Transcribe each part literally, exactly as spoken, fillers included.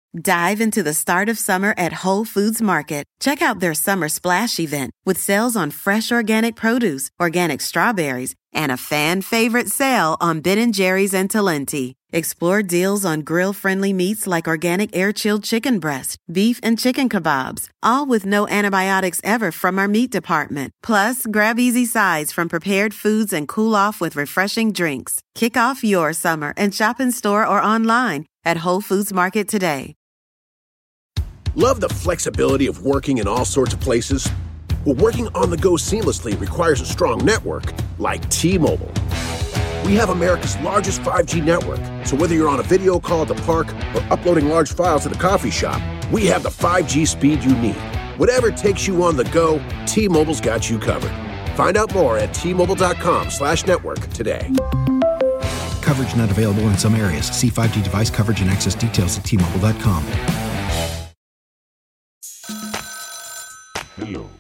Dive into the start of summer at Whole Foods Market. Check out their Summer Splash event with sales on fresh organic produce, organic strawberries, and a fan favorite sale on Ben and Jerry's and Talenti. Explore deals on grill-friendly meats like organic air-chilled chicken breast, beef, and chicken kebabs, all with no antibiotics ever from our meat department. Plus, grab easy sides from prepared foods and cool off with refreshing drinks. Kick off your summer and shop in store or online at Whole Foods Market today. Love the flexibility of working in all sorts of places? Well, working on the go seamlessly requires a strong network like T-Mobile. We have America's largest five G network, so whether you're on a video call at the park or uploading large files at a coffee shop, we have the five G speed you need. Whatever takes you on the go, T-Mobile's got you covered. Find out more at T-Mobile.com slash network today. Coverage not available in some areas. See five G device coverage and access details at T Mobile dot com. Hello.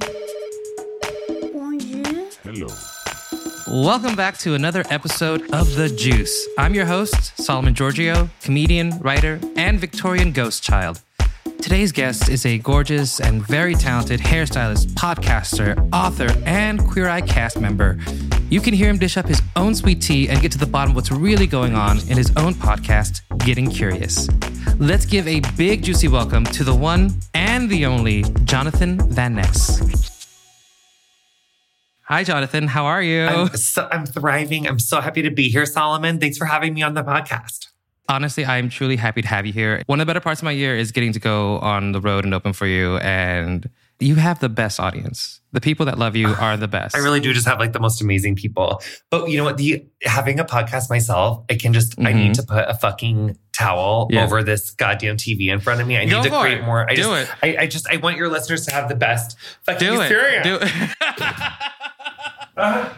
Bonjour. Hello. Welcome back to another episode of The Juice. I'm your host, Solomon Giorgio, comedian, writer, and Victorian ghost child. Today's guest is a gorgeous and very talented hairstylist, podcaster, author, and Queer Eye cast member. You can hear him dish up his own sweet tea and get to the bottom of what's really going on in his own podcast, Getting Curious. Let's give a big juicy welcome to the one and the only Jonathan Van Ness. Hi, Jonathan. How are you? I'm, so, I'm thriving. I'm so happy to be here, Solomon. Thanks for having me on the podcast. Honestly, I'm truly happy to have you here. One of the better parts of my year is getting to go on the road and open for you. And you have the best audience. The people that love you are the best. I really do just have like the most amazing people. But you know what? The having a podcast myself, I can just, mm-hmm. I need to put a fucking towel yeah. over this goddamn T V in front of me. I need Go to create it. more. I do just, it. I, I just, I want your listeners to have the best fucking do experience. It. Do it. uh,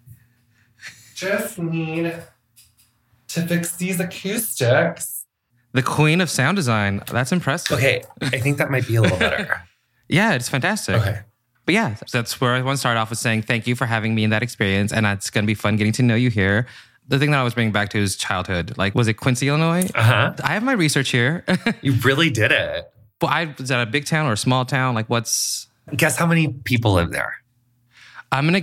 just need to fix these acoustics. The queen of sound design. That's impressive. Okay. I think that might be a little better. Yeah, it's fantastic. Okay. But yeah, that's where I want to start off with saying thank you for having me in that experience. And it's going to be fun getting to know you here. The thing that I was bringing back to is childhood. Like, was it Quincy, Illinois? Uh-huh. I have my research here. You really did it. But I, is that a big town or a small town? Like, what's... Guess how many people live there? I'm going to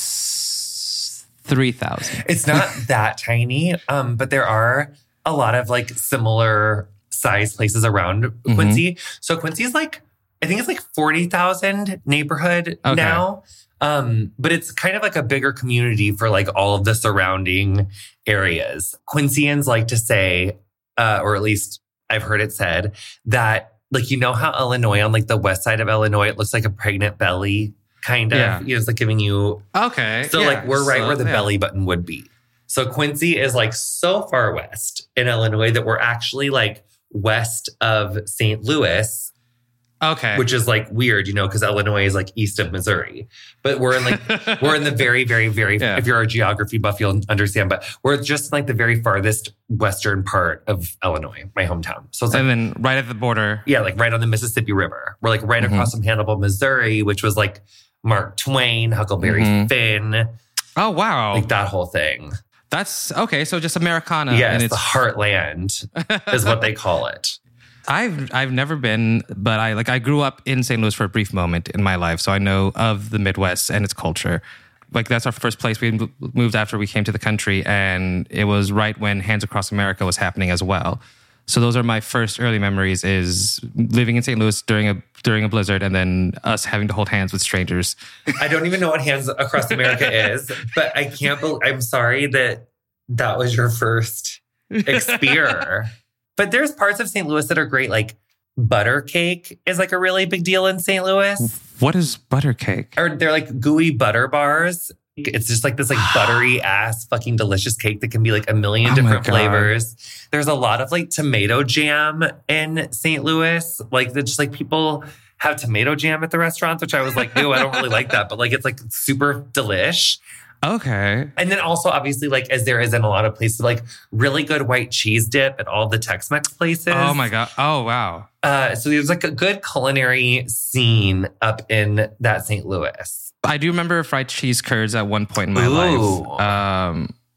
guess three thousand. It's not that tiny, um, but there are a lot of like similar size places around mm-hmm. Quincy. So Quincy's like, I think it's like forty thousand neighborhood okay. now. Um, but it's kind of like a bigger community for like all of the surrounding areas. Quincyans like to say, uh, or at least I've heard it said, that like, you know how Illinois, on like the west side of Illinois, it looks like a pregnant belly, kind of. Yeah. You know, it's like giving you... Okay. So yeah. like we're right so, where the yeah. belly button would be. So Quincy is like so far west in Illinois that we're actually like west of Saint Louis. Okay. Which is like weird, you know, because Illinois is like east of Missouri. But we're in like, we're in the very, very, very, yeah. if you're a geography buff, you'll understand. But we're just like the very farthest western part of Illinois, my hometown. So it's like, and then right at the border. Yeah, like right on the Mississippi River. We're like right mm-hmm. across from Hannibal, Missouri, which was like Mark Twain, Huckleberry mm-hmm. Finn. Oh, wow. Like that whole thing. That's, okay, so just Americana. Yes, and it's the heartland is what they call it. I've I've never been, but I like I grew up in Saint Louis for a brief moment in my life, so I know of the Midwest and its culture. Like that's our first place we moved after we came to the country, and it was right when Hands Across America was happening as well. So those are my first early memories: is living in Saint Louis during a during a blizzard, and then us having to hold hands with strangers. I don't even know what Hands Across America is, but I can't believe. I'm sorry that that was your first experience. But there's parts of Saint Louis that are great. Like butter cake is like a really big deal in Saint Louis. What is butter cake? Or they're like gooey butter bars. It's just like this like buttery ass fucking delicious cake that can be like a million oh different flavors. There's a lot of like tomato jam in Saint Louis. Like the, just like people have tomato jam at the restaurants, which I was like, ew, I don't really like that. But like it's like super delish. Okay. And then also, obviously, like, as there is in a lot of places, like, really good white cheese dip at all the Tex-Mex places. Oh, my God. Oh, wow. Uh, so there's, like, a good culinary scene up in that Saint Louis. I do remember fried cheese curds at one point in my Ooh. life. Um,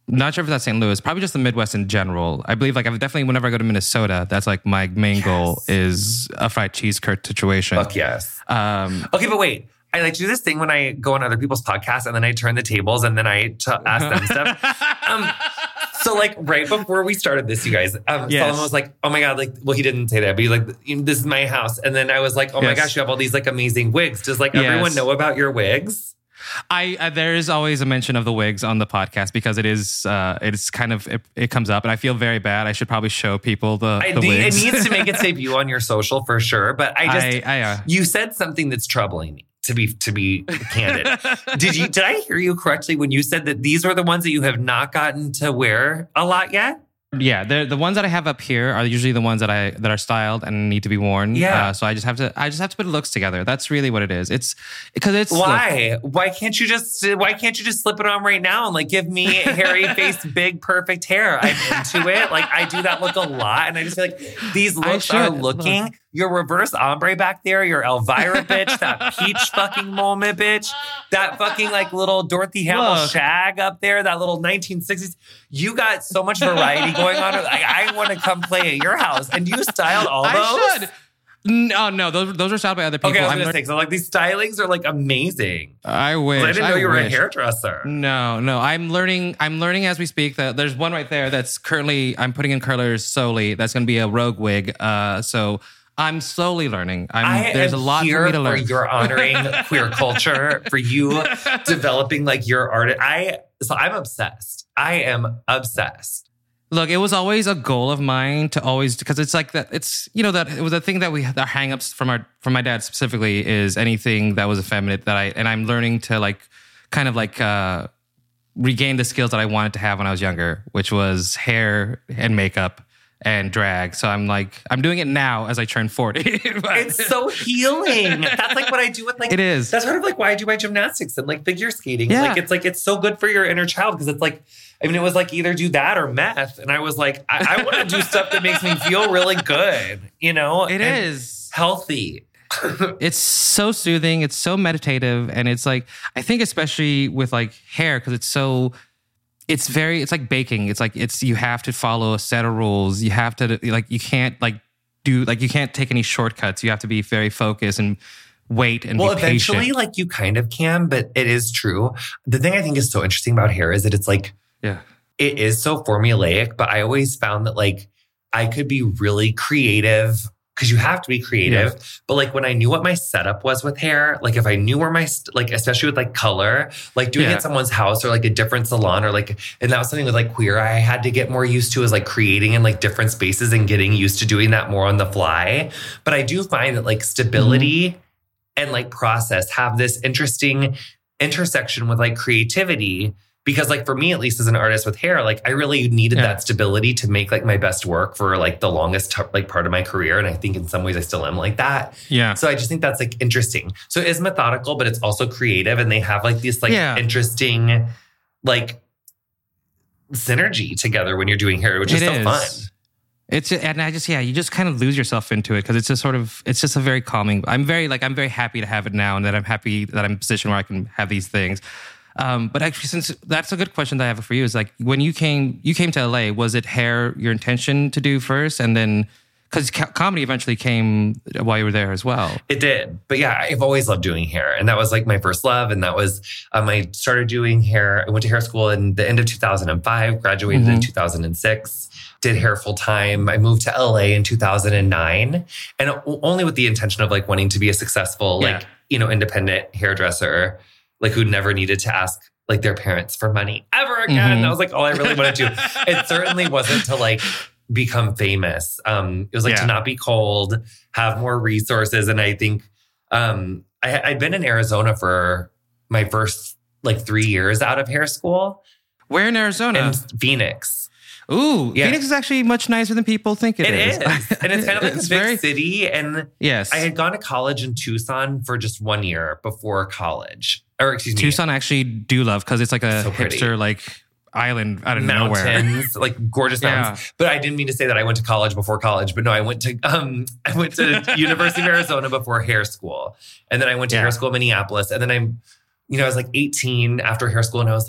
Not sure if that's Saint Louis, probably just the Midwest in general. I believe like I've definitely, whenever I go to Minnesota, that's like my main yes. goal is a fried cheese curd situation. Fuck yes. Um, okay, but wait. I like to do this thing when I go on other people's podcasts and then I turn the tables and then I t- ask them stuff. Um, so like right before we started this, you guys, um, yes. Solomon was like, oh my God, like, well, he didn't say that, but he's like, this is my house. And then I was like, oh yes. my gosh, you have all these like amazing wigs. Does like yes. everyone know about your wigs? I uh, there is always a mention of the wigs on the podcast because it is uh, it's kind of it, it comes up and I feel very bad. I should probably show people the, I, the the wigs. It needs to make its debut on your social for sure. But I just I, I, uh, you said something that's troubling me. To be to be candid, did you did I hear you correctly when you said that these are the ones that you have not gotten to wear a lot yet? Yeah, the the ones that I have up here are usually the ones that I that are styled and need to be worn. Yeah, uh, so I just have to I just have to put looks together. That's really what it is. It's because it's why look, why can't you just why can't you just slip it on right now and like give me hairy face, big perfect hair? I'm into it. Like I do that look a lot, and I just feel like these looks are looking. Look. Your reverse ombre back there, your Elvira bitch, that peach fucking moment bitch, that fucking like little Dorothy Hamill Look. shag up there, that little nineteen sixties. You got so much variety going on. Like, I want to come play at your house. And you styled all those? I should. No, no, those those are styled by other people. Okay, I was going to say, so like these stylings are like amazing. I wish. I didn't know I you were wish. a hairdresser. No, no, I'm learning. I'm learning as we speak. That there's one right there that's currently I'm putting in curlers solely. That's going to be a rogue wig. Uh, so. I'm slowly learning. I'm, I there's a lot for me to learn. For you're honoring queer culture, for you developing like your art. I so I'm obsessed. I am obsessed. Look, it was always a goal of mine to always because it's like that. It's you know that it was a thing that we our hangups from our from my dad specifically is anything that was effeminate that I and I'm learning to like kind of like uh, regain the skills that I wanted to have when I was younger, which was hair and makeup. And drag. So I'm like, I'm doing it now as I turn forty. It's so healing. That's like what I do with like, it is. That's sort of like why I do my gymnastics and like figure skating. Yeah. Like, it's like, it's so good for your inner child. Cause it's like, I mean, it was like either do that or meth. And I was like, I, I want to do stuff that makes me feel really good, you know? It and is. Healthy. It's so soothing. It's so meditative. And it's like, I think especially with like hair, cause it's so, It's very, it's like baking. It's like, it's, you have to follow a set of rules. You have to, like, you can't, like, do, like, you can't take any shortcuts. You have to be very focused and wait and well, be patient. Well, eventually, like, you kind of can, but it is true. The thing I think is so interesting about hair is that it's like, yeah, it is so formulaic, but I always found that, like, I could be really creative. Because you have to be creative. Yeah. But like when I knew what my setup was with hair, like if I knew where my, st- like especially with like color, like doing yeah. it at someone's house or like a different salon or like, and that was something with like queer I had to get more used to is like creating in like different spaces and getting used to doing that more on the fly. But I do find that like stability mm-hmm. and like process have this interesting intersection with like creativity. Because like for me, at least as an artist with hair, like I really needed yeah. that stability to make like my best work for like the longest t- like part of my career. And I think in some ways I still am like that. Yeah. So I just think that's like interesting. So it is methodical, but it's also creative. And they have like this like yeah. interesting like synergy together when you're doing hair, which is it so is. fun. It's and I just yeah, you just kind of lose yourself into it because it's just sort of it's just a very calming. I'm very like I'm very happy to have it now and that I'm happy that I'm in a position where I can have these things. Um, but actually, since that's a good question that I have for you is like when you came, you came to L A, was it hair your intention to do first? And then, because co- comedy eventually came while you were there as well. It did. But yeah, I've always loved doing hair. And that was like my first love. And that was, um, I started doing hair. I went to hair school in the end of two thousand five, graduated mm-hmm. in two thousand six, did hair full time. I moved to L A in two thousand nine and only with the intention of like wanting to be a successful, yeah. like, you know, independent hairdresser. Like who never needed to ask like their parents for money ever again. Mm-hmm. That was like all I really wanted to do. It certainly wasn't to like become famous. Um, it was like yeah. to not be cold, have more resources. And I think um, I, I'd been in Arizona for my first like three years out of hair school. Where in Arizona? In Phoenix. Ooh, yeah. Phoenix is actually much nicer than people think it, it is. It is. And it's kind of like it's a big very, city. And yes. I had gone to college in Tucson for just one year before college. Or excuse me. Tucson I actually do love because it's like a so hipster like island out of mountains, nowhere. Mountains, like gorgeous mountains. Yeah. But I didn't mean to say that I went to college before college. But no, I went to um, I went to University of Arizona before hair school. And then I went to yeah. hair school in Minneapolis. And then I'm, you know, I was like eighteen after hair school. And I was like,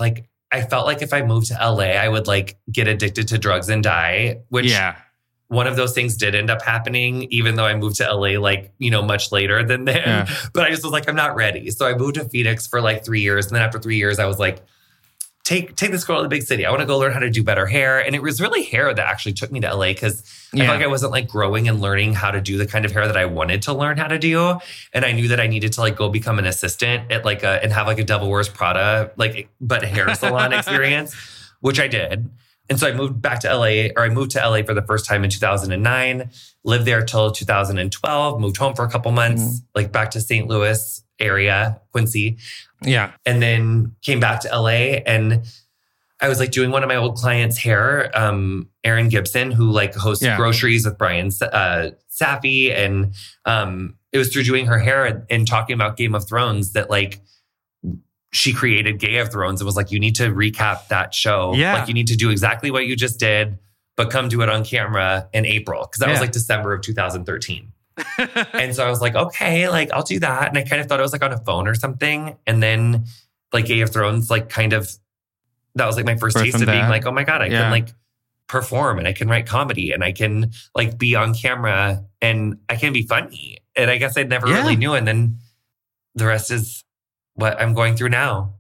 I felt like if I moved to L A, I would like get addicted to drugs and die, which yeah. one of those things did end up happening, even though I moved to L A like, you know, much later than then. Yeah. But I just was like, I'm not ready. So I moved to Phoenix for like three years. And then after three years, I was like, take take this girl to the big city. I want to go learn how to do better hair. And it was really hair that actually took me to L A because yeah. I felt like I wasn't like growing and learning how to do the kind of hair that I wanted to learn how to do. And I knew that I needed to like go become an assistant at like a, and have like a Devil Wears Prada, like, but hair salon experience, which I did. And so I moved back to L A, or I moved to L A for the first time in two thousand nine, lived there till two thousand twelve, moved home for a couple months, mm-hmm. like back to Saint Louis area, Quincy. Yeah. And then came back to L A and I was like doing one of my old clients' hair, um, Erin Gibson, who like hosts yeah. Groceries with Brian uh, Safi. And um, it was through doing her hair and, and talking about Game of Thrones that like, she created Game of Thrones and was like, you need to recap that show. Yeah. Like you need to do exactly what you just did, but come do it on camera in April. Cause that yeah. was like December of two thousand thirteen. And so I was like, okay, like I'll do that. And I kind of thought it was like on a phone or something. And then like Game of Thrones, like kind of, that was like my first Birth taste of that. being like, oh my God, I yeah. can like perform and I can write comedy and I can like be on camera and I can be funny. And I guess I never yeah. really knew. And then the rest is what I'm going through now.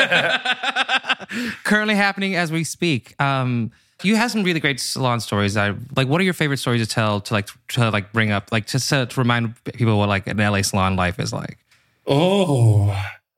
Currently happening as we speak. Um, you have some really great salon stories. I like. What are your favorite stories to tell? To like to like bring up, like just to, to remind people what like an L A salon life is like. Oh,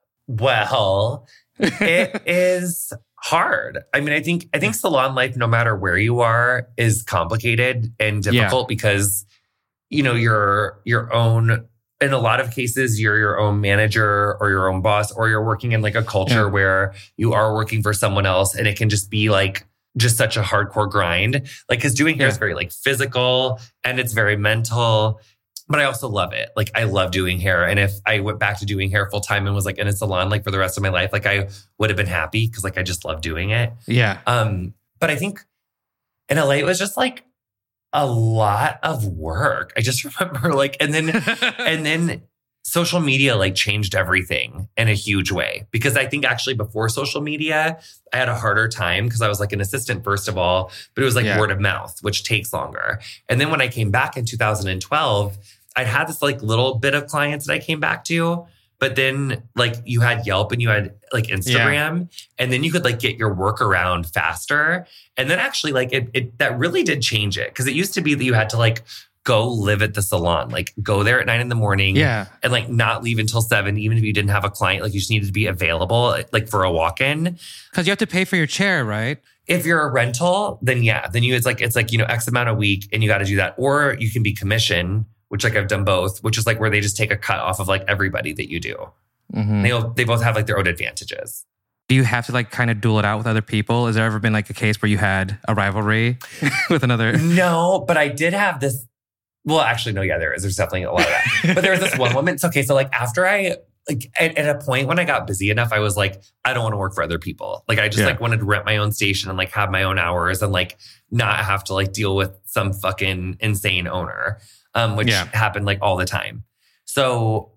well, it is hard. I mean, I think I think salon life, no matter where you are, is complicated and difficult yeah. because you know you're your own. In a lot of cases, you're your own manager or your own boss, or you're working in like a culture yeah. where you are working for someone else, and it can just be like just such a hardcore grind. Like, because doing hair yeah. is very like physical and it's very mental, but I also love it. Like, I love doing hair, and if I went back to doing hair full time and was like in a salon like for the rest of my life, like I would have been happy because like I just love doing it. Yeah. Um. But I think in L A it was just like a lot of work. I just remember like, and then, and then social media like changed everything in a huge way. Because I think actually before social media, I had a harder time because I was like an assistant first of all, but it was like yeah. word of mouth, which takes longer. And then when I came back in two thousand twelve, I'd had this like little bit of clients that I came back to. But then like you had Yelp and you had like Instagram yeah. and then you could like get your work around faster. And then actually like it, it that really did change it. Cause it used to be that you had to like go live at the salon, like go there at nine in the morning yeah. and like not leave until seven, even if you didn't have a client, like you just needed to be available like for a walk-in. Cause you have to pay for your chair, right? If you're a rental, then yeah, then you, it's like, it's like, you know, X amount a week and you got to do that. Or you can be commission, which like I've done both, which is like where they just take a cut off of like everybody that you do. Mm-hmm. They they both have like their own advantages. Do you have to like kind of duel it out with other people? Has there ever been like a case where you had a rivalry with another? No, but I did have this. Well, actually, no, yeah, there is. There's definitely a lot of that. But there was this one woman. It's okay. So like after I, like at, at a point when I got busy enough, I was like, I don't want to work for other people. Like I just yeah. like wanted to rent my own station and like have my own hours and like not have to like deal with some fucking insane owner. Um, which yeah. happened like all the time. So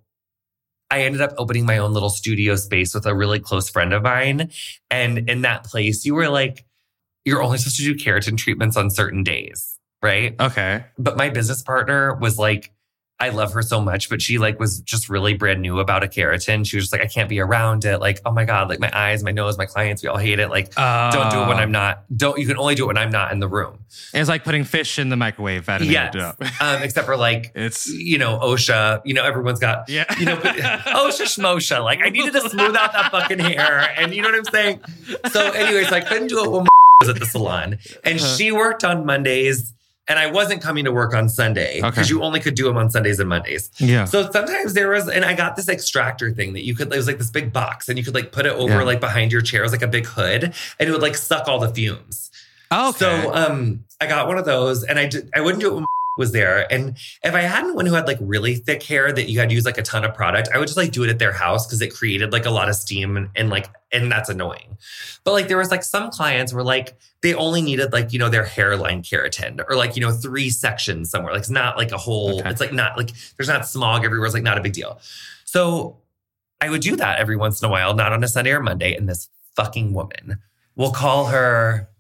I ended up opening my own little studio space with a really close friend of mine. And in that place, you were like, you're only supposed to do keratin treatments on certain days, right? Okay. But my business partner was like, I love her so much, but she like was just really brand new about a keratin. She was just like, I can't be around it. Like, oh my God, like my eyes, my nose, my clients, we all hate it. Like, uh, don't do it when I'm not, don't, you can only do it when I'm not in the room. It's like putting fish in the microwave. Yes. It up. um, except for like, it's, you know, OSHA, you know, everyone's got, yeah. you know, OSHA schmosha. Like I needed to smooth out that fucking hair. And you know what I'm saying? So anyways, I couldn't do it when my was at the salon. And uh-huh. she worked on Mondays. And I wasn't coming to work on Sunday because okay. you only could do them on Sundays and Mondays. Yeah. So sometimes there was, and I got this extractor thing that you could, it was like this big box and you could like put it over yeah. like behind your chair. It was like a big hood and it would like suck all the fumes. Oh, okay. So um, I got one of those and I did, I wouldn't do it when was there. And if I hadn't one who had like really thick hair that you had to use like a ton of product, I would just like do it at their house because it created like a lot of steam and, and like, and that's annoying. But like there was like some clients were like, they only needed like, you know, their hairline keratin or like, you know, three sections somewhere. Like it's not like a whole, okay. it's like not like, there's not smog everywhere. It's like not a big deal. So I would do that every once in a while, not on a Sunday or Monday. And this fucking woman. We'll call her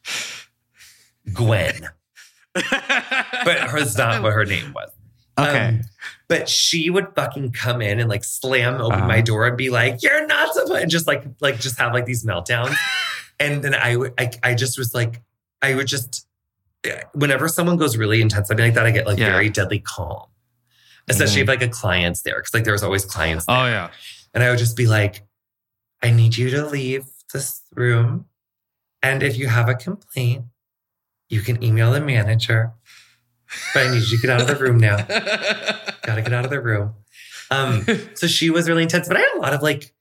Gwen. But hers not what her name was. Okay. Um, but she would fucking come in and like slam open uh-huh. my door and be like, "You're not supposed," and just like, like just have like these meltdowns. And then I would, I, I just was like, I would just, whenever someone goes really intense, I'd be like that, I get like yeah. very deadly calm. Especially mm-hmm. if like a client's there. Cause like there's always clients there. Oh yeah. And I would just be like, I need you to leave this room. And if you have a complaint, you can email the manager. But I need you to get out of the room now. Gotta get out of the room. Um, so she was really intense. But I had a lot of like,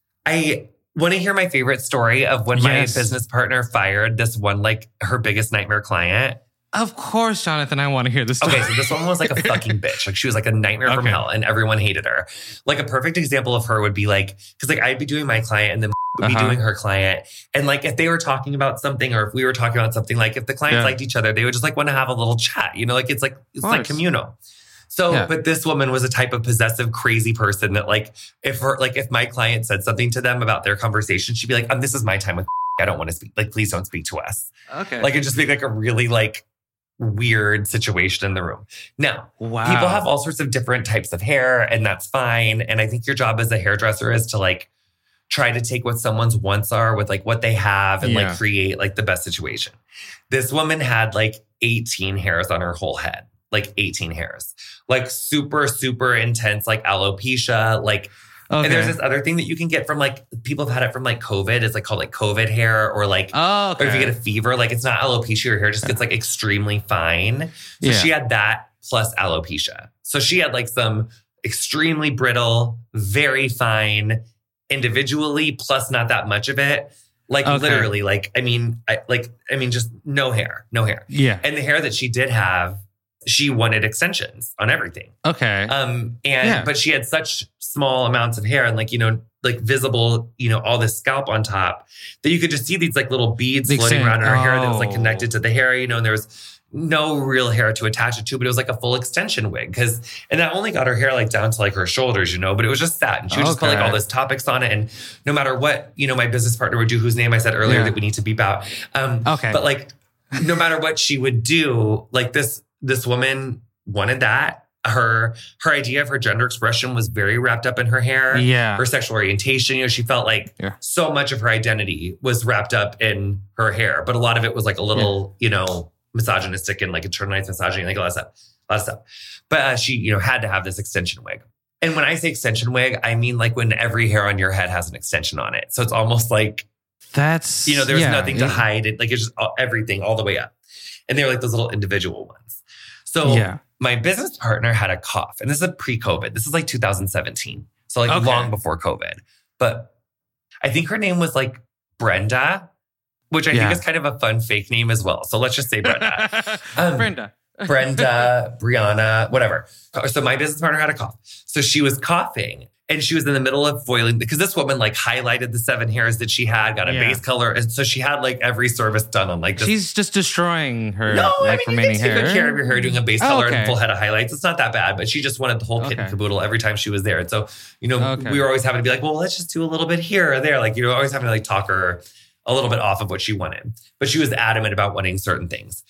I want to hear my favorite story of when yes. my business partner fired this one, like her biggest nightmare client. Of course, Jonathan, I want to hear this story. Okay, so this one was like a fucking bitch. Like she was like a nightmare okay. from hell and everyone hated her. Like a perfect example of her would be like, because like I'd be doing my client and then would be uh-huh. doing her client. And like if they were talking about something or if we were talking about something, like if the clients yeah. liked each other, they would just like want to have a little chat. You know, like it's like, it's like communal. So, yeah. but this woman was a type of possessive, crazy person that like, if her, like if my client said something to them about their conversation, she'd be like, um, this is my time with I don't want to speak. Like, please don't speak to us. Okay. Like it'd just be like a really like, weird situation in the room. Now, wow. people have all sorts of different types of hair and that's fine. And I think your job as a hairdresser is to like try to take what someone's wants are with like what they have and yeah. like create like the best situation. This woman had like eighteen hairs on her whole head, like eighteen hairs, like super, super intense, like alopecia, like Okay. And there's this other thing that you can get from like, people have had it from like COVID. It's like called like COVID hair or like, oh, okay. or if you get a fever, like it's not alopecia, your hair just gets like extremely fine. So yeah. she had that plus alopecia. So she had like some extremely brittle, very fine individually, plus not that much of it. Like okay. literally like, I mean, I, like, I mean, just no hair, no hair. Yeah. And the hair that she did have, she wanted extensions on everything. Okay. Um, and, yeah. but she had such small amounts of hair and like, you know, like visible, you know, all this scalp on top that you could just see these like little beads Big floating sand. around in her oh. hair that was like connected to the hair, you know, and there was no real hair to attach it to, but it was like a full extension wig. Cause, and that only got her hair like down to like her shoulders, you know, but it was just that. And she would just okay. put like all this topics on it. And no matter what, you know, my business partner would do, whose name I said earlier yeah. that we need to beep out. Um, okay. But like, no matter what she would do, like this, this woman wanted that. Her her idea of her gender expression was very wrapped up in her hair. Yeah. Her sexual orientation, you know, she felt like yeah. so much of her identity was wrapped up in her hair. But a lot of it was like a little, yeah. you know, misogynistic and like internalized misogyny, like a lot of stuff. A lot of stuff. But uh, she, you know, had to have this extension wig. And when I say extension wig, I mean like when every hair on your head has an extension on it. So it's almost like that's, you know, there's yeah, nothing yeah. to hide. It like it's just all, everything all the way up. And they're like those little individual ones. So yeah. my business partner had a cough, and this is pre-COVID. This is like two thousand seventeen. So like okay. long before COVID. But I think her name was like Brenda, which I yeah. think is kind of a fun fake name as well. So let's just say Brenda. um, Brenda. Brenda, Brianna, whatever. So my business partner had a cough. So she was coughing. And she was in the middle of foiling because this woman like highlighted the seven hairs that she had, got a yeah. base color. And so she had like every service done on like this. She's just destroying her no, like I mean, remaining you can hair. take good care of your hair doing a base oh, color okay. and full head of highlights. It's not that bad, but she just wanted the whole kit okay. and caboodle every time she was there. And so, you know, okay. we were always having to be like, well, let's just do a little bit here or there. Like, you know, always having to like talk her a little bit off of what she wanted. But she was adamant about wanting certain things.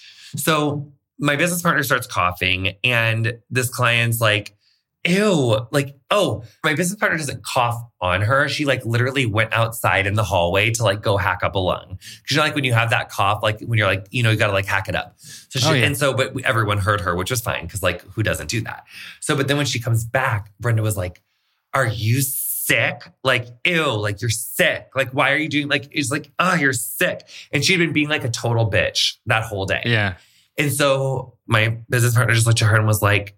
So my business partner starts coughing and this client's like, ew, like, oh, my business partner doesn't cough on her. She like literally went outside in the hallway to like go hack up a lung. Cause you know, like when you have that cough, like when you're like, you know, you got to like hack it up. So she, oh, yeah. and so, but everyone heard her, which was fine. Cause like, who doesn't do that? So, but then when she comes back, Brenda was like, are you sick? Like, ew, like you're sick. Like, why are you doing like, it's like, oh, you're sick. And she'd been being like a total bitch that whole day. Yeah. And so my business partner just looked at her and was like,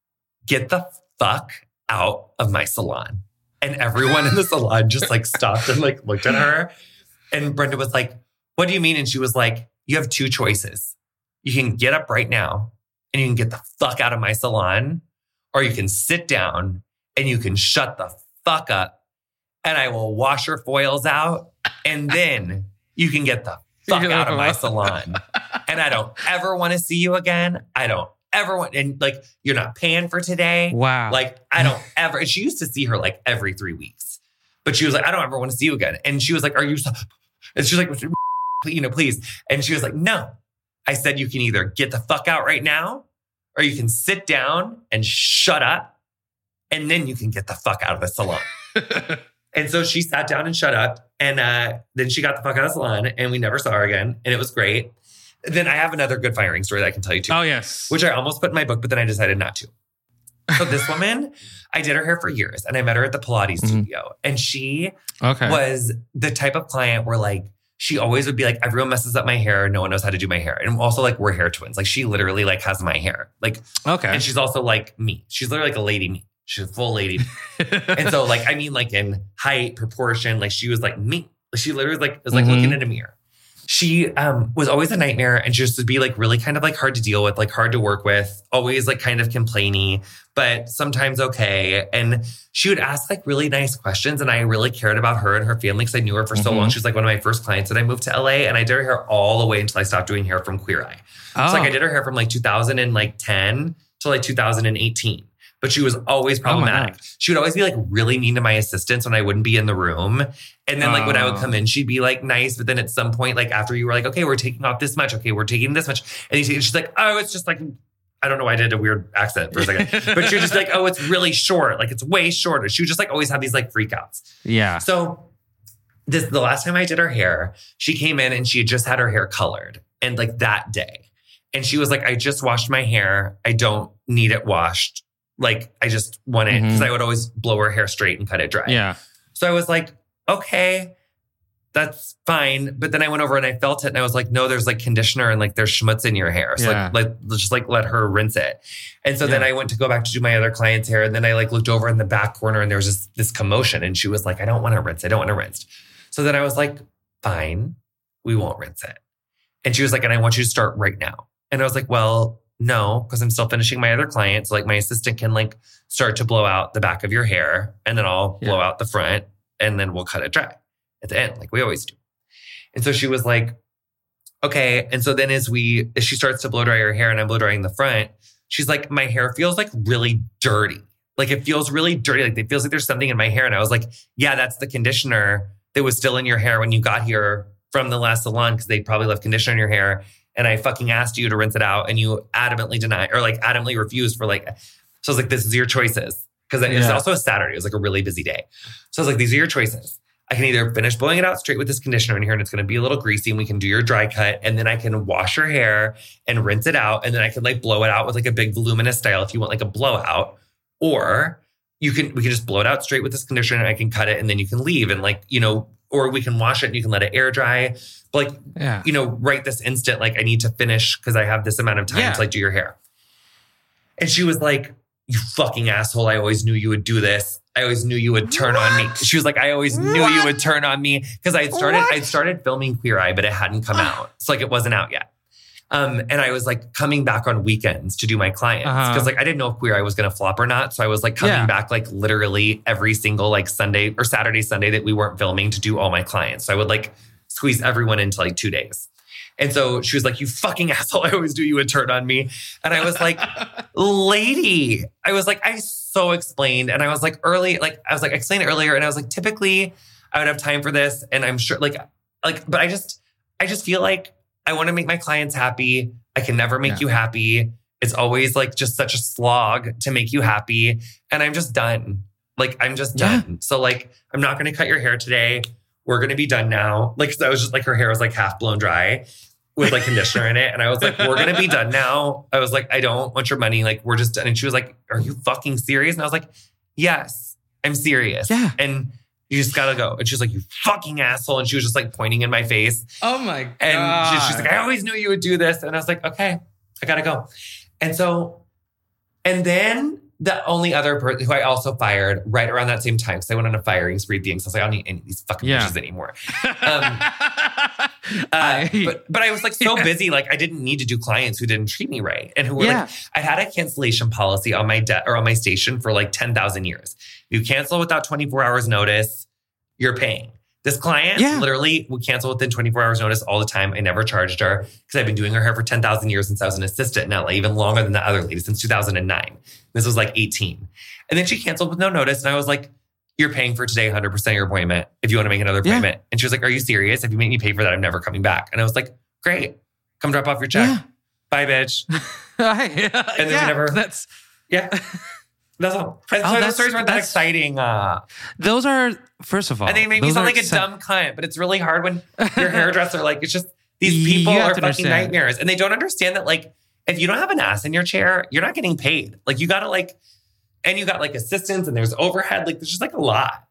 get the fuck out of my salon. And everyone in the salon just like stopped and like looked at her. And Brenda was like, what do you mean? And she was like, you have two choices. You can get up right now and you can get the fuck out of my salon, or you can sit down and you can shut the fuck up and I will wash your foils out. And then you can get the fuck out of my salon. And I don't ever want to see you again. I don't ever, and like, you're not paying for today. Wow. Like, I don't ever, and she used to see her like every three weeks. But she was like, I don't ever want to see you again. And she was like, are you, so-? And she was like, you know, please. And she was like, no, I said, you can either get the fuck out right now, or you can sit down and shut up. And then you can get the fuck out of the salon. And so she sat down and shut up. And uh, then she got the fuck out of the salon and we never saw her again. And it was great. Then I have another good firing story that I can tell you too. Oh, yes. Which I almost put in my book, but then I decided not to. So this woman, I did her hair for years and I met her at the Pilates mm-hmm. studio. And she okay. was the type of client where like, she always would be like, everyone messes up my hair. No one knows how to do my hair. And also like, we're hair twins. Like she literally like has my hair. Like, okay. And she's also like me. She's literally like a lady me. She's a full lady. And so like, I mean like in height, proportion, like she was like me. She literally was like, was like mm-hmm. looking in a mirror. She um, was always a nightmare and she used to be like really kind of like hard to deal with, like hard to work with, always like kind of complainy, but sometimes okay. And she would ask like really nice questions. And I really cared about her and her family because I knew her for mm-hmm. so long. She was like one of my first clients. And I moved to L A and I did her hair all the way until I stopped doing hair from Queer Eye. Oh. So like I did her hair from like two thousand ten to like two thousand eighteen. But she was always problematic. Oh she would always be like really mean to my assistants when I wouldn't be in the room. And then like oh. when I would come in, she'd be like nice. But then at some point, like after you were like, okay, we're taking off this much. Okay, we're taking this much. And she's like, oh, it's just like, I don't know why I did a weird accent for a second. But she was just like, oh, it's really short. Like it's way shorter. She would just like always have these like freakouts. Yeah. So this the last time I did her hair, she came in and she had just had her hair colored. And like that day. And she was like, I just washed my hair. I don't need it washed. Like, I just want it because mm-hmm. I would always blow her hair straight and cut it dry. Yeah. So I was like, okay, that's fine. But then I went over and I felt it and I was like, no, there's like conditioner and like there's schmutz in your hair. So yeah. like, like, just like let her rinse it. And so yeah. then I went to go back to do my other client's hair. And then I like looked over in the back corner and there was this, this commotion. And she was like, I don't want to rinse. I don't want to rinse. So then I was like, fine, we won't rinse it. And she was like, and I want you to start right now. And I was like, well, no, because I'm still finishing my other clients. So like my assistant can like start to blow out the back of your hair and then I'll yeah. blow out the front and then we'll cut it dry at the end, like we always do. And so she was like, okay. And so then as we, as she starts to blow dry her hair and I'm blow drying the front, she's like, my hair feels like really dirty. Like it feels really dirty. Like it feels like there's something in my hair. And I was like, yeah, that's the conditioner that was still in your hair when you got here from the last salon because they probably left conditioner in your hair. And I fucking asked you to rinse it out and you adamantly denied or like adamantly refused for like, so I was like, this is your choices. Cause it was yeah. also a Saturday. It was like a really busy day. So I was like, these are your choices. I can either finish blowing it out straight with this conditioner in here and it's going to be a little greasy and we can do your dry cut. And then I can wash your hair and rinse it out. And then I can like blow it out with like a big voluminous style if you want like a blowout. Or you can, we can just blow it out straight with this conditioner and I can cut it and then you can leave and like, you know, or we can wash it and you can let it air dry. But like, yeah. you know, right this instant, like I need to finish because I have this amount of time yeah. to like do your hair. And she was like, you fucking asshole. I always knew you would do this. I always knew you would turn what? on me. She was like, I always what? knew you would turn on me. Because I started, I started filming Queer Eye, but it hadn't come out. So like it wasn't out yet. Um, and I was like coming back on weekends to do my clients. Uh-huh. Cause like I didn't know if Queer Eye was going to flop or not. So I was like coming yeah. back like literally every single like Sunday or Saturday, Sunday that we weren't filming to do all my clients. So I would like squeeze everyone into like two days. And so she was like, you fucking asshole. I always knew you would turn on me. And I was like, lady, I was like, I so explained. And I was like early, like I was like, I explained it earlier. And I was like, typically I would have time for this. And I'm sure like, like, but I just, I just feel like I want to make my clients happy. I can never make yeah. you happy. It's always like just such a slog to make you happy. And I'm just done. Like, I'm just done. Yeah. So like, I'm not going to cut your hair today. We're going to be done now. Like, so I was just like, her hair was like half blown dry with like conditioner in it. And I was like, we're going to be done now. I was like, I don't want your money. Like, we're just done. And she was like, are you fucking serious? And I was like, yes, I'm serious. Yeah. And you just gotta go. And she's like, you fucking asshole. And she was just like pointing in my face. Oh my God. And she, she's like, I always knew you would do this. And I was like, okay, I gotta go. And so, and then the only other person who I also fired right around that same time, because I went on a firing spree being, so I was like, I don't need any of these fucking yeah. bitches anymore. Um, uh, but, but I was like so yeah. busy, like I didn't need to do clients who didn't treat me right. And who were yeah. like, I had a cancellation policy on my debt or on my station for like ten thousand years. You cancel without twenty-four hours notice, you're paying. This client yeah. literally would cancel within twenty-four hours notice all the time. I never charged her because I've been doing her hair for ten thousand years since I was an assistant in L A, even longer than the other lady, since two thousand nine. This was like eighteen. And then she canceled with no notice. And I was like, you're paying for today one hundred percent of your appointment if you want to make another appointment. Yeah. And she was like, are you serious? If you make me pay for that, I'm never coming back. And I was like, great. Come drop off your check. Yeah. Bye, bitch. yeah, and then yeah, we never... That's... Yeah. That's all. That's oh, those stories weren't that exciting. Uh, those are, first of all... And they make me sound like a exci- dumb cunt, but it's really hard when your hairdresser, like, it's just... These people are fucking understand. nightmares. And they don't understand that, like, if you don't have an ass in your chair, you're not getting paid. Like, you gotta, like... And you got, like, assistants and there's overhead. Like, there's just, like, a lot.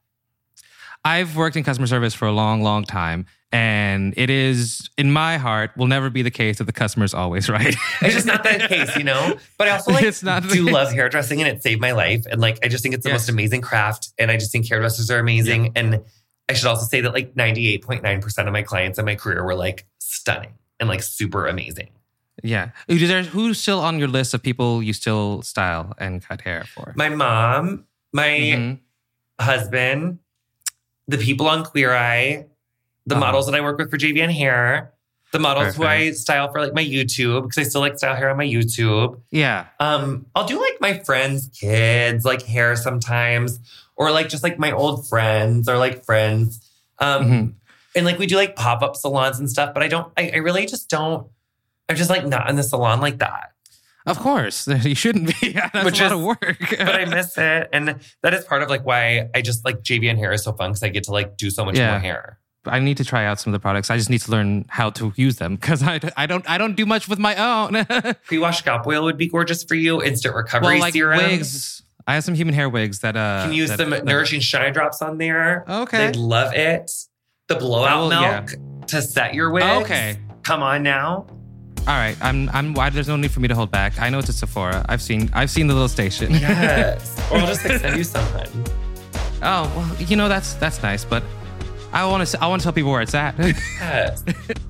I've worked in customer service for a long, long time. And it is, in my heart, will never be the case that the customer's always right. It's just not that case, you know? But I also, like, it's not do love hairdressing and it saved my life. And, like, I just think it's the yes. most amazing craft. And I just think hairdressers are amazing. Yeah. And I should also say that, like, ninety-eight point nine percent of my clients in my career were, like, stunning and, like, super amazing. Yeah. Is there, who's still on your list of people you still style and cut hair for? My mom, my mm-hmm. husband, the people on Queer Eye, the uh-huh. models that I work with for J V N Hair, the models Perfect. who I style for, like, my YouTube, because I still, like, style hair on my YouTube. Yeah. Um, I'll do, like, my friends' kids, like, hair sometimes, or, like, just, like, my old friends or, like, friends. Um, mm-hmm. And, like, we do, like, pop-up salons and stuff, but I don't, I, I really just don't, I'm just, like, not in the salon like that. Of course. You shouldn't be. That's Which a lot is, of work. But I miss it. And that is part of, like, why I just, like, J V N Hair is so fun, because I get to, like, do so much yeah. more hair. I need to try out some of the products. I just need to learn how to use them, because I, I don't I don't do much with my own. Pre-wash scalp oil would be gorgeous for you. Instant recovery well, like serum. Wigs. I have some human hair wigs that... Uh, you can use that, some that, nourishing shine drops on there. Okay. They'd love it. The blowout will, milk yeah. to set your wigs. Okay. Come on now. All right, I'm. I'm. Why? There's no need for me to hold back. I know it's a Sephora. I've seen. I've seen the little station. Yes. Or I'll just, like, send you something. Oh well, you know that's that's nice, but I want to. I want to tell people where it's at. Yes.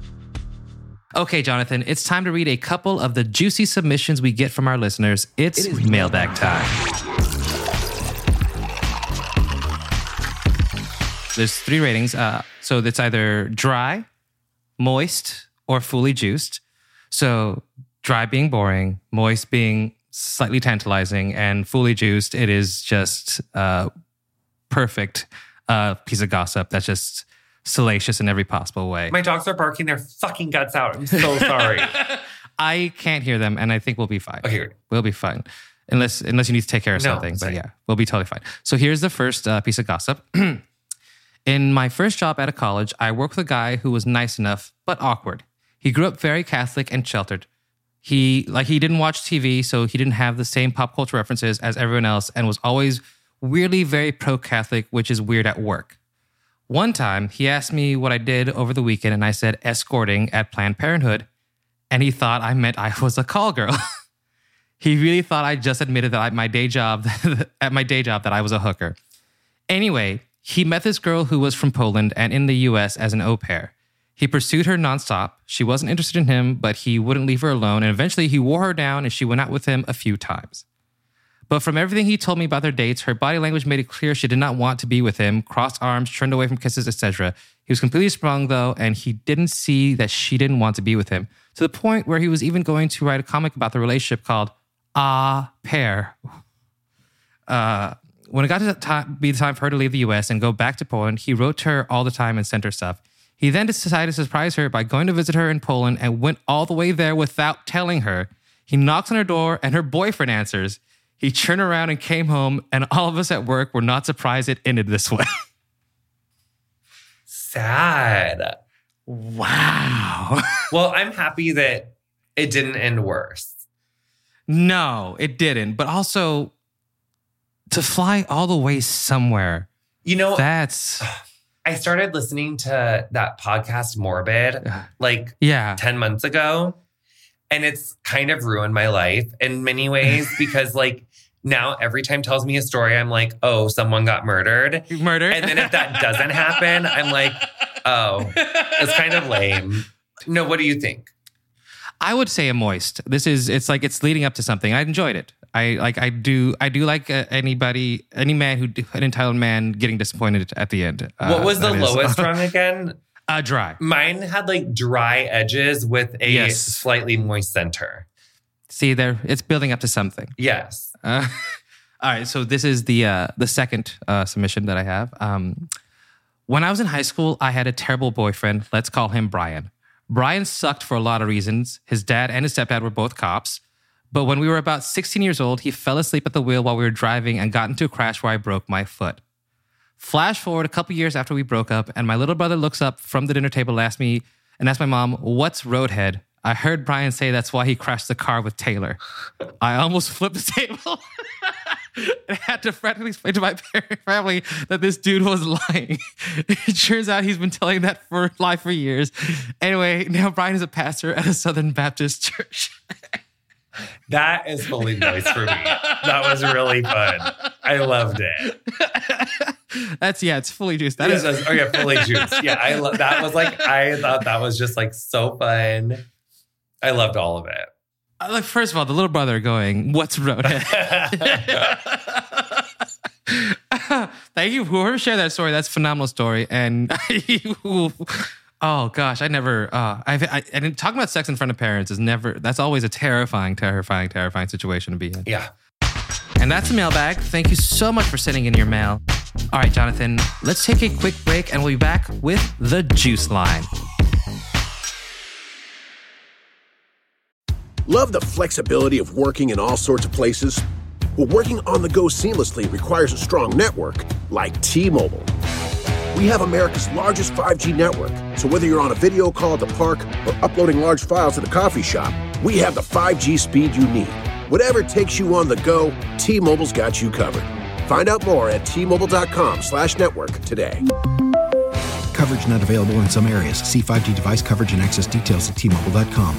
Okay, Jonathan, it's time to read a couple of the juicy submissions we get from our listeners. It's it mailbag time. There's three ratings. Uh, so it's either dry, moist, or fully juiced. So dry being boring, moist being slightly tantalizing, and fully juiced, it is just a perfect uh, piece of gossip that's just salacious in every possible way. My dogs are barking their fucking guts out. I'm so sorry. I can't hear them, and I think we'll be fine. Okay, great. We'll be fine. Unless unless you need to take care of no, something. But yeah, we'll be totally fine. So here's the first uh, piece of gossip. In my first job at a college, I worked with a guy who was nice enough, but awkward. He grew up very Catholic and sheltered. He like he didn't watch T V, so he didn't have the same pop culture references as everyone else, and was always weirdly very pro-Catholic, which is weird at work. One time, he asked me what I did over the weekend, and I said escorting at Planned Parenthood, and he thought I meant I was a call girl. He really thought I just admitted that I, my day job at my day job that I was a hooker. Anyway, he met this girl who was from Poland and in the U S as an au pair. He pursued her nonstop. She wasn't interested in him, but he wouldn't leave her alone. And eventually he wore her down and she went out with him a few times. But from everything he told me about their dates, her body language made it clear she did not want to be with him, crossed arms, turned away from kisses, et cetera. He was completely sprung, though, and he didn't see that she didn't want to be with him, to the point where he was even going to write a comic about the relationship called Ah Pair. Uh, when it got to time, be the time for her to leave the U S and go back to Poland, he wrote to her all the time and sent her stuff. He then decided to surprise her by going to visit her in Poland and went all the way there without telling her. He knocks on her door and her boyfriend answers. He turned around and came home, and all of us at work were not surprised it ended this way. Sad. Wow. Well, I'm happy that it didn't end worse. No, it didn't. But also, to fly all the way somewhere. You know, that's... I started listening to that podcast Morbid like yeah. ten months ago. And it's kind of ruined my life in many ways because like now every time tells me a story, I'm like, oh, someone got murdered. Murdered. And then if that doesn't happen, I'm like, oh, it's kind of lame. No, what do you think? I would say a moist. This is, it's like, it's leading up to something. I enjoyed it. I like, I do, I do like uh, anybody, any man who, an entitled man getting disappointed at the end. Uh, what was the lowest rung again? Uh, dry. Mine had like dry edges with a yes. slightly moist center. See there, it's building up to something. Yes. Uh, All right, so this is the uh, the second uh, submission that I have. Um, when I was in high school, I had a terrible boyfriend. Let's call him Brian. Brian sucked for a lot of reasons. His dad and his stepdad were both cops. But when we were about sixteen years old, he fell asleep at the wheel while we were driving and got into a crash where I broke my foot. Flash forward a couple years after we broke up, and my little brother looks up from the dinner table and asks me, and asked my mom, "What's roadhead?" I heard Brian say that's why he crashed the car with Taylor. I almost flipped the table and had to frantically explain to my family that this dude was lying. It turns out he's been telling that for lie for years. Anyway, now Brian is a pastor at a Southern Baptist church. That is fully nice for me. That was really fun. I loved it. That's, yeah, it's fully juiced. That yeah, is that's, oh yeah, fully juiced. Yeah, I lo- that was like, I thought that was just like so fun. I loved all of it. Uh, like, first of all, the little brother going, "What's roadhead?" Thank you, whoever shared that story. That's a phenomenal story. And oh gosh, I never. Uh, I've, I and talking about sex in front of parents is never. That's always a terrifying, terrifying, terrifying situation to be in. Yeah. And that's the mailbag. Thank you so much for sending in your mail. All right, Jonathan, let's take a quick break, and we'll be back with the Juice Line. Love the flexibility of working in all sorts of places? Well, working on the go seamlessly requires a strong network like T-Mobile. We have America's largest five G network, so whether you're on a video call at the park or uploading large files at a coffee shop, we have the five G speed you need. Whatever takes you on the go, T-Mobile's got you covered. Find out more at T-Mobile.com slash network today. Coverage not available in some areas. See five G device coverage and access details at T Mobile dot com.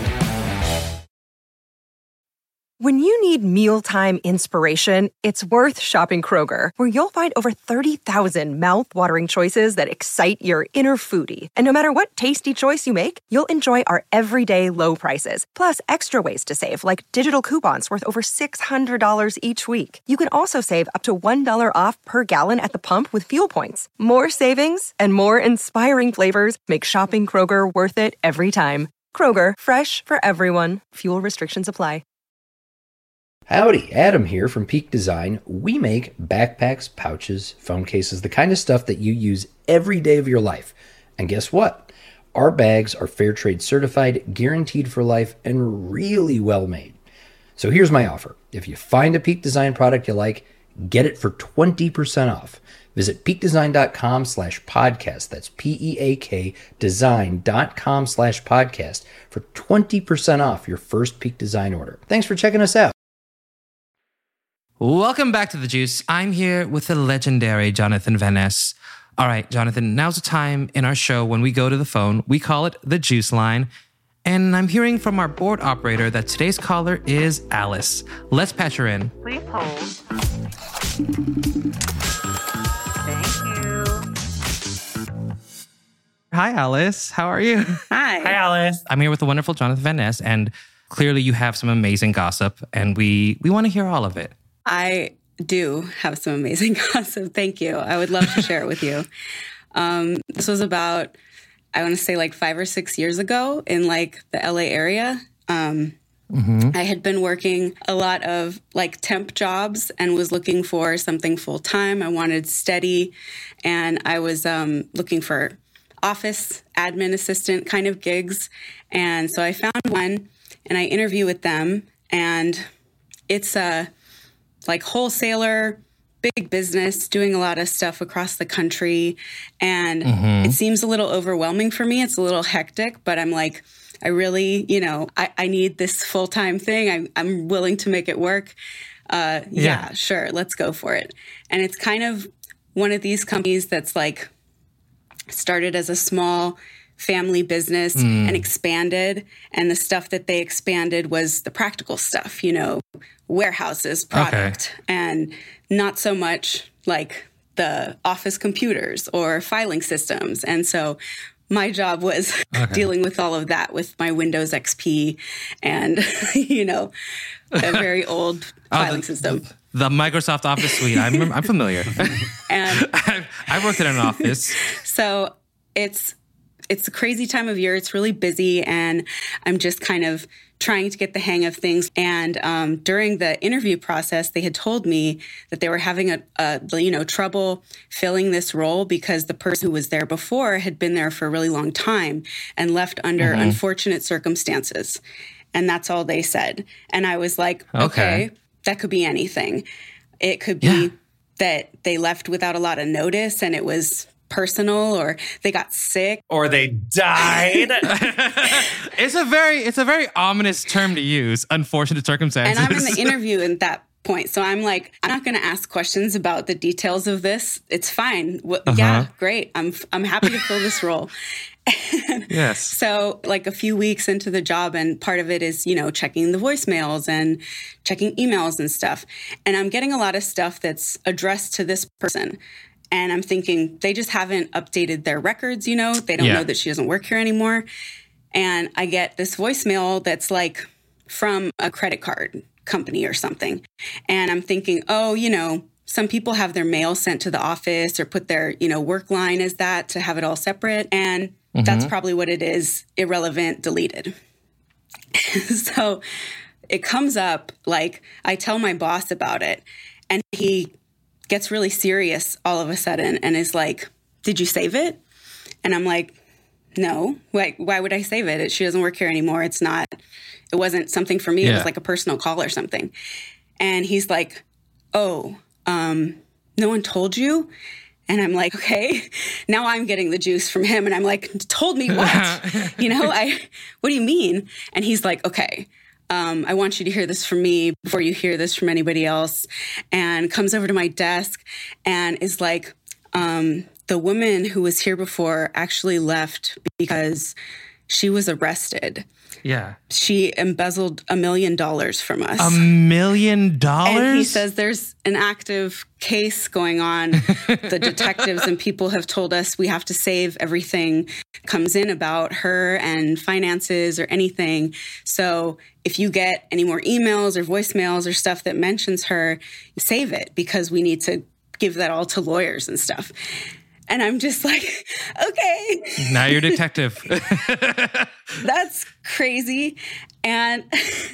When you need mealtime inspiration, it's worth shopping Kroger, where you'll find over thirty thousand mouth-watering choices that excite your inner foodie. And no matter what tasty choice you make, you'll enjoy our everyday low prices, plus extra ways to save, like digital coupons worth over six hundred dollars each week. You can also save up to one dollar off per gallon at the pump with fuel points. More savings and more inspiring flavors make shopping Kroger worth it every time. Kroger, fresh for everyone. Fuel restrictions apply. Howdy, Adam here from Peak Design. We make backpacks, pouches, phone cases, the kind of stuff that you use every day of your life. And guess what? Our bags are fair trade certified, guaranteed for life, and really well made. So here's my offer. If you find a Peak Design product you like, get it for twenty percent off. Visit peakdesign.com slash podcast. That's P-E-A-K design.com slash podcast for twenty percent off your first Peak Design order. Thanks for checking us out. Welcome back to The Juice. I'm here with the legendary Jonathan Van Ness. All right, Jonathan, now's the time in our show when we go to the phone. We call it the Juice Line. And I'm hearing from our board operator that today's caller is Alice. Let's patch her in. Please hold. Thank you. Hi, Alice. How are you? Hi. Hi, Alice. I'm here with the wonderful Jonathan Van Ness, and clearly you have some amazing gossip, and we, we want to hear all of it. I do have some amazing gossip. Thank you. I would love to share it with you. Um, this was about, I want to say like five or six years ago in like the L A area. Um, mm-hmm. I had been working a lot of like temp jobs and was looking for something full time. I wanted steady, and I was um, looking for office admin assistant kind of gigs. And so I found one and I interviewed with them, and it's a like wholesaler, big business, doing a lot of stuff across the country. And mm-hmm. it seems a little overwhelming for me. It's a little hectic, but I'm like, I really, you know, I, I need this full-time thing. I'm, I'm willing to make it work. Uh, yeah. yeah, sure. Let's go for it. And it's kind of one of these companies that's like started as a small family business mm. and expanded. And the stuff that they expanded was the practical stuff, you know, warehouses, product, okay. and not so much like the office computers or filing systems. And so my job was okay. dealing with all of that with my Windows X P and, you know, a very old oh, filing the, system. The Microsoft Office suite. I'm, I'm familiar. And I, I worked in an office. So it's, It's a crazy time of year. It's really busy, and I'm just kind of trying to get the hang of things. And um, during the interview process, they had told me that they were having a, a, you know, trouble filling this role because the person who was there before had been there for a really long time and left under mm-hmm. unfortunate circumstances. And that's all they said. And I was like, okay, okay that could be anything. It could be yeah. that they left without a lot of notice and it was personal, or they got sick, or they died. It's a very, it's a very ominous term to use. Unfortunate circumstances. And I'm in the interview at that point, so I'm like, I'm not going to ask questions about the details of this. It's fine. Well, uh-huh. Yeah, great. I'm I'm happy to fill this role. Yes. So like a few weeks into the job, and part of it is, you know, checking the voicemails and checking emails and stuff. And I'm getting a lot of stuff that's addressed to this person. And I'm thinking they just haven't updated their records, you know, they don't yeah. know that she doesn't work here anymore. And I get this voicemail that's like from a credit card company or something. And I'm thinking, oh, you know, some people have their mail sent to the office or put their, you know, work line as that to have it all separate. And mm-hmm. that's probably what it is. Irrelevant, deleted. So it comes up, like I tell my boss about it, and he gets really serious all of a sudden and is like, did you save it? And I'm like, no, why, why would I save it? She doesn't work here anymore. It's not, it wasn't something for me. Yeah. It was like a personal call or something. And he's like, oh, um, no one told you? And I'm like, okay, now I'm getting the juice from him. And I'm like, told me what? you know, I, what do you mean? And he's like, okay, Um, I want you to hear this from me before you hear this from anybody else. And comes over to my desk and is like, um, the woman who was here before actually left because she was arrested. Yeah. She embezzled a million dollars from us. A million dollars? And he says there's an active case going on. The detectives and people have told us we have to save everything comes in about her and finances or anything. So if you get any more emails or voicemails or stuff that mentions her, save it because we need to give that all to lawyers and stuff. And I'm just like, okay. Now you're a detective. That's crazy. And,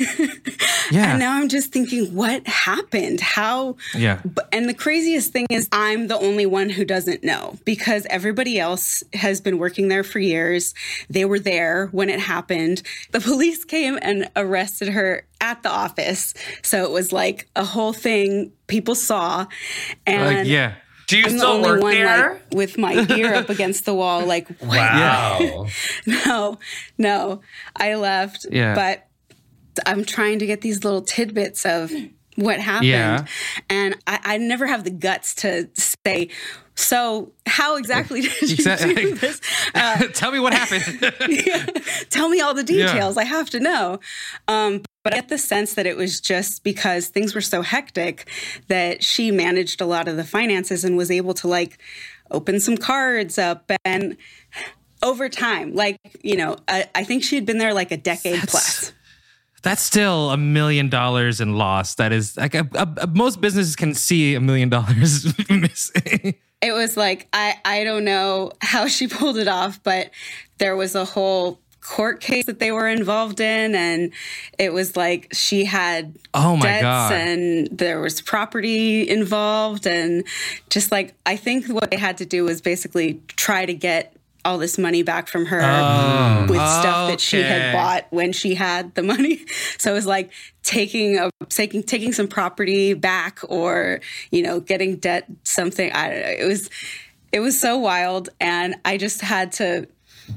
yeah. and now I'm just thinking, what happened? How? Yeah. And the craziest thing is I'm the only one who doesn't know because everybody else has been working there for years. They were there when it happened. The police came and arrested her at the office. So it was like a whole thing people saw. And like, yeah. Do you I'm still the only work one, there? Like, with my ear up against the wall, like, what? Wow. no, no, I left. Yeah. But I'm trying to get these little tidbits of what happened. Yeah. And I, I never have the guts to say, so how exactly did you exactly. do this? Uh, Tell me what happened. yeah. Tell me all the details. Yeah. I have to know. Um, but I get the sense that it was just because things were so hectic that she managed a lot of the finances and was able to like open some cards up. And over time, like, you know, I, I think she had been there like a decade That's... plus. That's still a million dollars in loss. That is like a, a, a, most businesses can see a million dollars missing. It was like, I, I don't know how she pulled it off, but there was a whole court case that they were involved in. And it was like she had oh my debts God. And there was property involved. And just like, I think what they had to do was basically try to get all this money back from her oh, with stuff okay. that she had bought when she had the money. So it was like taking a taking taking some property back, or you know, getting debt something. I don't know. It was it was so wild, and I just had to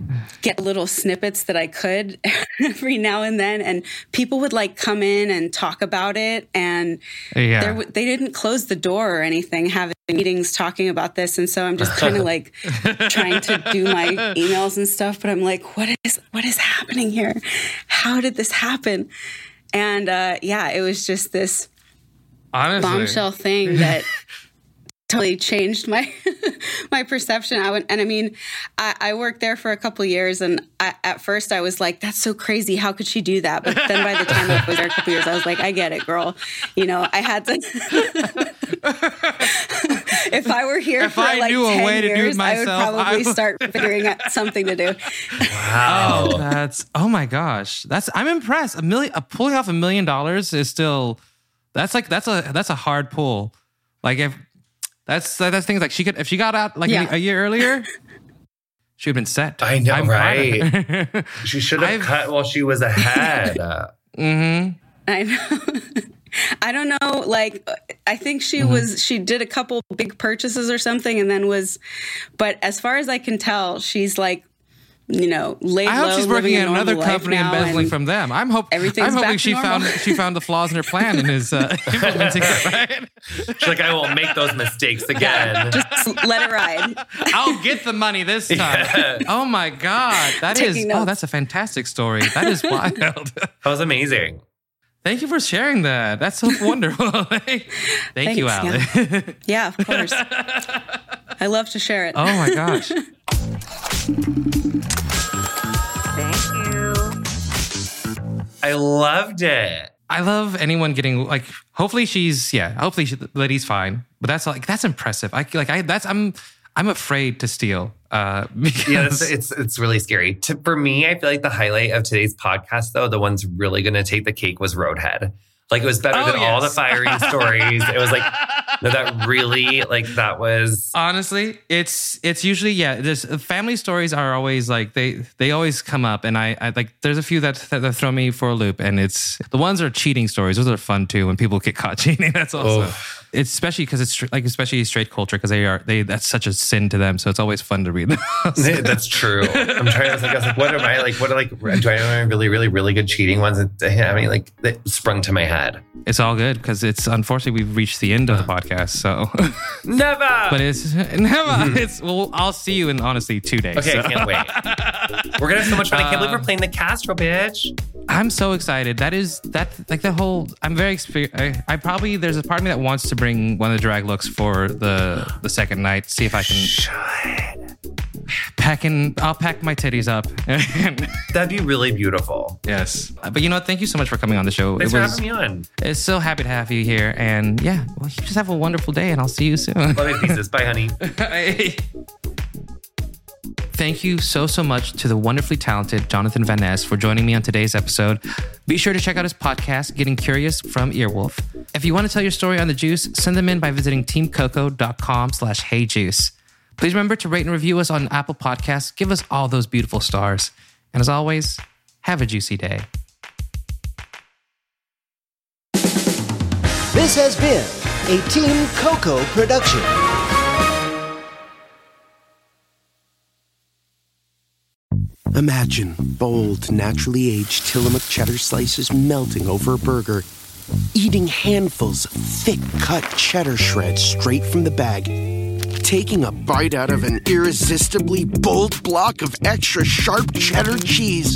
get little snippets that I could every now and then, and people would like come in and talk about it, and yeah. there, they didn't close the door or anything, having meetings talking about this. And so I'm just kind of like trying to do my emails and stuff, but I'm like, what is what is happening here? How did this happen? And uh, yeah, it was just this Honestly. bombshell thing that totally changed my my perception. I went, and I mean, I, I worked there for a couple of years, and I, at first I was like, "That's so crazy! How could she do that?" But then by the time I was there a couple of years, I was like, "I get it, girl. You know, I had to. If I were here if for I like knew a ten way to do it years, I would myself, probably I would- start figuring out something to do. Wow. Oh, that's oh my gosh. That's I'm impressed. A million uh, pulling off a million dollars is still that's like that's a that's a hard pull. Like if that's that's things like she could if she got out like Yeah. a, a year earlier, she would have been set. I know, I'm proud of right? her. She should have I've- cut while she was ahead. Uh, Mm-hmm. I know. I don't know. Like, I think she Mm-hmm. was, she did a couple big purchases or something and then was, but as far as I can tell, she's like, you know, laid I hope low, she's living working a at another normal life company now, embezzling and from them. I'm hope everything's I'm hoping back to she normal. found she found the flaws in her plan and is uh, implementing it, right? she's like, I won't make those mistakes again. Just let it ride. I'll get the money this time. Yeah. Oh my God. That is Taking oh, notes. that's a fantastic story. That is wild. That was amazing. Thank you for sharing that. That's so wonderful. Thank Thanks, you, Allie. Yeah. Yeah, of course. I love to share it. Oh my gosh. Thank you. I loved it. I love anyone getting like. Hopefully she's yeah. Hopefully she, the lady's fine. But that's like that's impressive. I like I that's I'm I'm afraid to steal. Uh, because Yeah, it's, it's it's really scary. To, for me, I feel like the highlight of today's podcast, though, the one's really going to take the cake was Roadhead. Like, it was better Oh, than all the yes. fiery stories. It was like, no, that really, like, that was... honestly, it's it's usually yeah. There's family stories are always like they they always come up, and I, I like there's a few that, that that throw me for a loop, and it's the ones that are cheating stories. Those are fun too when people get caught cheating. That's also Oh. it's especially because it's like especially straight culture because they are they that's such a sin to them. So it's always fun to read them. That's true. I'm trying to think. I was like, what am I like? What are like? Do I know really, really, really good cheating ones? That, I mean, like that sprung to my head. It's all good because it's unfortunately we've reached the end of the podcast. So, Never. but it's never. It's well, I'll see you in honestly two days. Okay, so. I can't wait. We're gonna have so much fun. I can't believe we're playing the Castro, bitch. I'm so excited. That is that like the whole. I'm very. Exper- I, I probably there's a part of me that wants to bring one of the drag looks for the the second night. See if I can Should. pack in. I'll pack my titties up. That'd be really beautiful. Yes, but you know what? Thank you so much for coming on the show. Thanks it for was. having me on. It's so happy to have you here, and yeah, well, you just have a wonderful day, and I'll see you soon. Love you pieces. Bye, honey. Thank you so, so much to the wonderfully talented Jonathan Van Ness for joining me on today's episode. Be sure to check out his podcast, Getting Curious from Earwolf. If you want to tell your story on The Juice, send them in by visiting teamcoco.com slash heyjuice. Please remember to rate and review us on Apple Podcasts. Give us all those beautiful stars. And as always, have a juicy day. This has been a Team Coco production. Imagine bold, naturally aged Tillamook cheddar slices melting over a burger, eating handfuls of thick-cut cheddar shreds straight from the bag, taking a bite out of an irresistibly bold block of extra sharp cheddar cheese.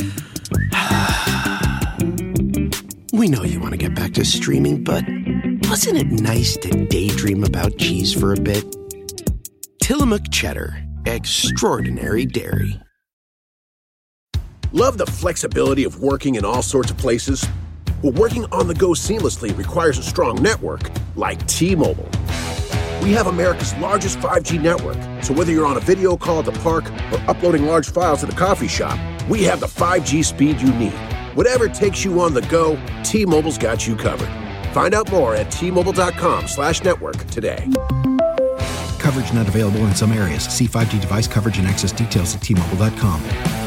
We know you want to get back to streaming, but wasn't it nice to daydream about cheese for a bit? Tillamook Cheddar, extraordinary dairy. Love the flexibility of working in all sorts of places? Well, working on the go seamlessly requires a strong network like T-Mobile. We have America's largest five G network, so whether you're on a video call at the park or uploading large files at a coffee shop, we have the five G speed you need. Whatever takes you on the go, T-Mobile's got you covered. Find out more at T-Mobile.com slash network today. Coverage not available in some areas. See five G device coverage and access details at T Mobile dot com.